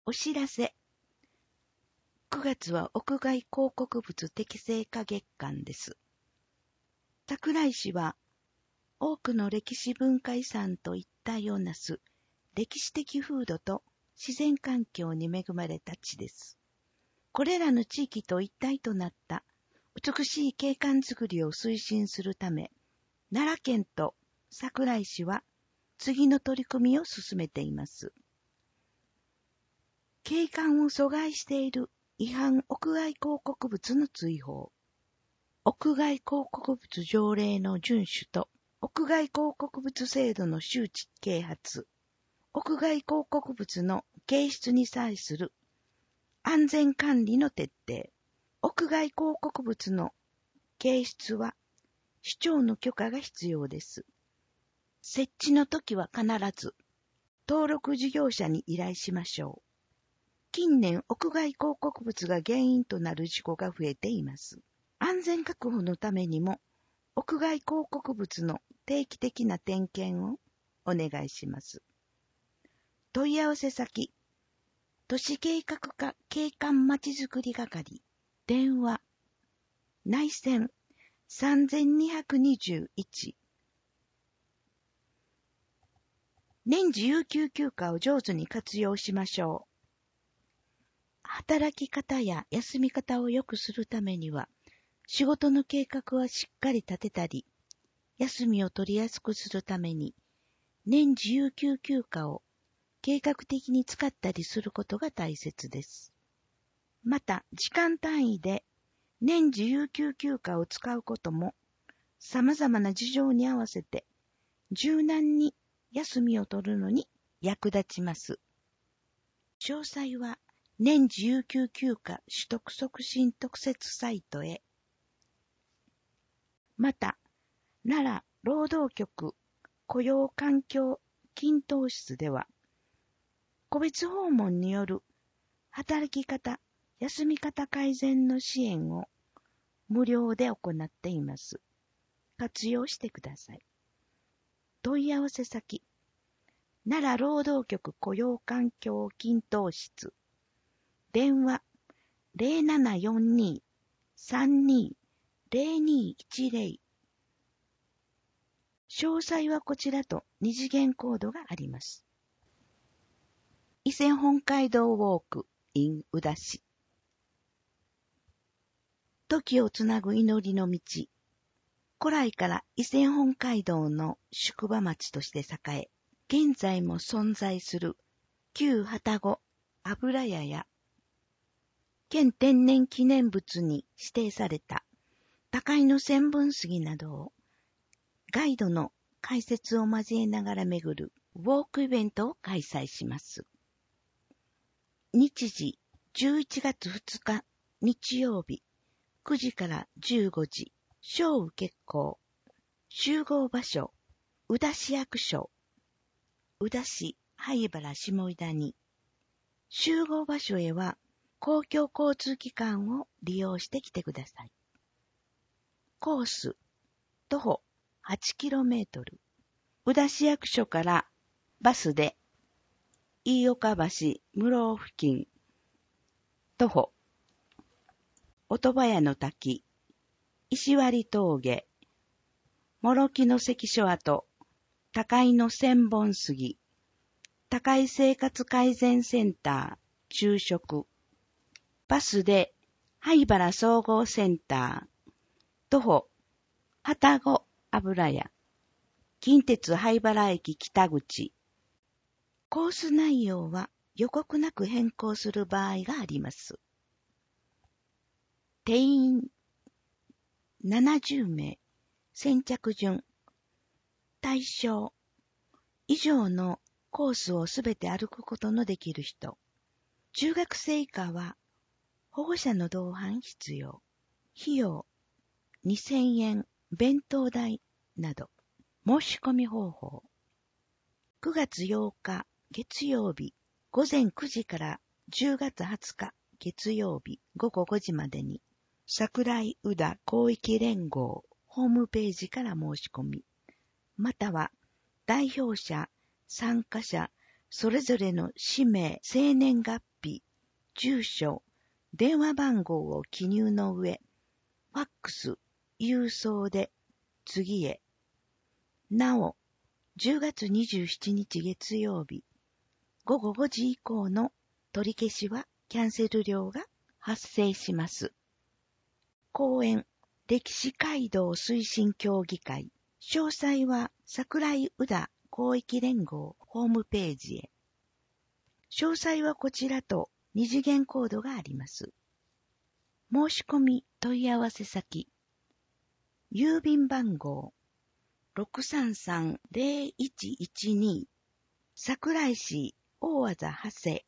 お知らせ。9月は屋外広告物適正化月間です。桜井市は多くの歴史文化遺産と一体をなす歴史的風土と自然環境に恵まれた地です。これらの地域と一体となった美しい景観づくりを推進するため、奈良県と桜井市は次の取り組みを進めています。景観を阻害している違反屋外広告物の追放、屋外広告物条例の遵守と屋外広告物制度の周知啓発、屋外広告物の掲出に際する安全管理の徹底、屋外広告物の掲出は市長の許可が必要です。設置の時は必ず登録事業者に依頼しましょう。近年、屋外広告物が原因となる事故が増えています。安全確保のためにも、屋外広告物の定期的な点検をお願いします。問い合わせ先、都市計画課景観まちづくり係、電話、内線3221。年次有給休暇を上手に活用しましょう。働き方や休み方を良くするためには、仕事の計画はしっかり立てたり、休みを取りやすくするために、年次有給休暇を計画的に使ったりすることが大切です。また、時間単位で年次有給休暇を使うことも、様々な事情に合わせて、柔軟に休みを取るのに役立ちます。詳細は、年次有給休暇取得促進特設サイトへ。また、奈良労働局雇用環境均等室では、個別訪問による働き方、休み方改善の支援を無料で行っています。活用してください。問い合わせ先、奈良労働局雇用環境均等室。電話0742-32-0210。詳細はこちらと二次元コードがあります。伊勢本街道ウォーク in 宇陀市。時をつなぐ祈りの道。古来から伊勢本街道の宿場町として栄え、現在も存在する旧旅籠油屋や県天然記念物に指定された高井の千本杉などをガイドの解説を交えながら巡るウォークイベントを開催します。日時11月2日日曜日9時から15時、小受結構。集合場所、宇陀市役所、宇陀市灰原下井田に。集合場所へは公共交通機関を利用してきてください。コース、徒歩 8km。宇陀市役所からバスで飯岡橋室生付近、徒歩、音羽屋の滝、石割峠、諸木の関所跡、高井の千本杉、高井生活改善センター、昼食、バスで灰原総合センター、徒歩、旅籠油屋、近鉄灰原駅北口。コース内容は予告なく変更する場合があります。定員70名、先着順、対象、以上のコースをすべて歩くことのできる人。中学生以下は保護者の同伴必要。費用2000円、弁当代など。申し込み方法。9月8日月曜日午前9時から10月20日月曜日午後5時までに桜井宇陀広域連合ホームページから申し込み、または代表者、参加者、それぞれの氏名、生年月日、住所、電話番号を記入の上、ファックス、郵送で次へ。なお、10月27日月曜日、午後5時以降の取り消しはキャンセル料が発生します。講演、歴史街道推進協議会。詳細は桜井宇田広域連合ホームページへ。詳細はこちらと二次元コードがあります。申し込み問い合わせ先。郵便番号 633-0112 桜井市大字長谷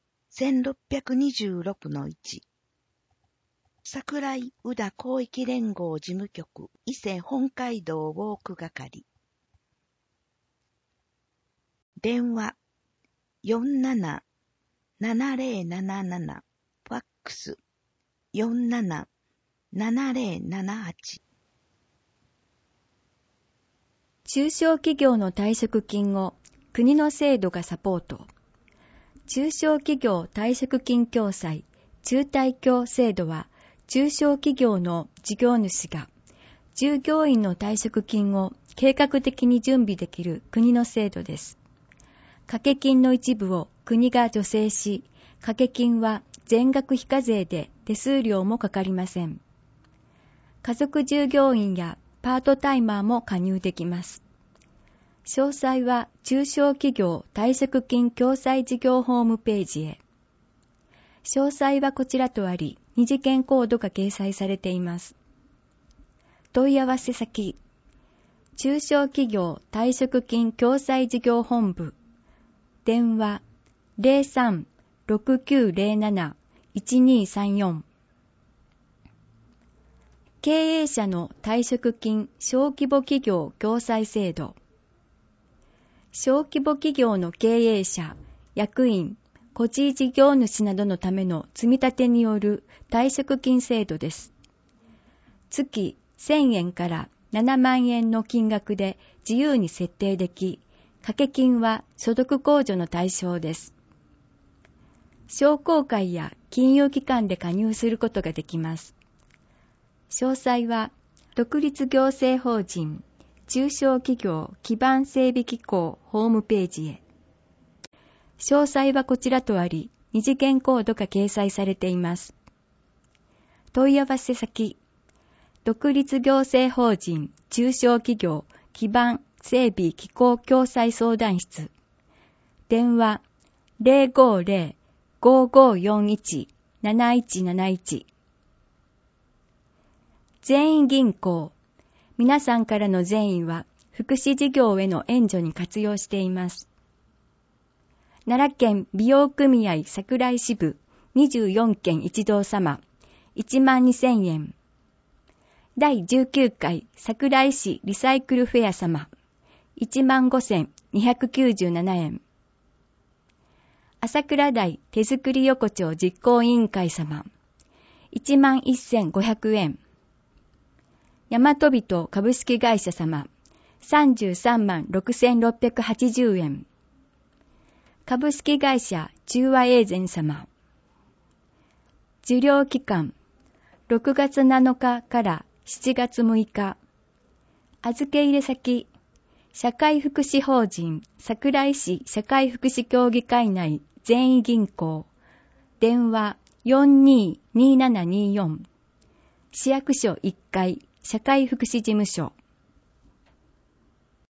1626-1 桜井宇田広域連合事務局伊勢本街道ウォーク係。電話 47-7077 ファックス 47-7078。 中小企業の退職金を国の制度がサポート。中小企業退職金共済中退協制度は、中小企業の事業主が従業員の退職金を計画的に準備できる国の制度です。掛け金の一部を国が助成し、掛け金は全額非課税で手数料もかかりません。家族従業員やパートタイマーも加入できます。詳細は中小企業退職金共済事業ホームページへ。詳細はこちらとあり、二次元コードが掲載されています。問い合わせ先、中小企業退職金共済事業本部、電話 03-6907-1234。経営者の退職金小規模企業共済制度。小規模企業の経営者、役員、個人事業主などのための積み立てによる退職金制度です。月1000円から7万円の金額で自由に設定でき、掛け金は所得控除の対象です。商工会や金融機関で加入することができます。詳細は、独立行政法人中小企業基盤整備機構ホームページへ。詳細はこちらとあり、二次元コードが掲載されています。問い合わせ先、独立行政法人中小企業基盤整備機構共済相談室。電話 050-5541-7171。善意銀行。皆さんからの善意は福祉事業への援助に活用しています。奈良県美容組合桜井支部24件一同様12000円。第19回桜井市リサイクルフェア様15297円。朝倉台手作り横丁実行委員会様11500円。大和人株式会社様336680円。株式会社中和永善様。受領期間6月7日から7月6日。預け入れ先社会福祉法人桜井市社会福祉協議会内善意銀行。電話 422724。市役所1階社会福祉事務所。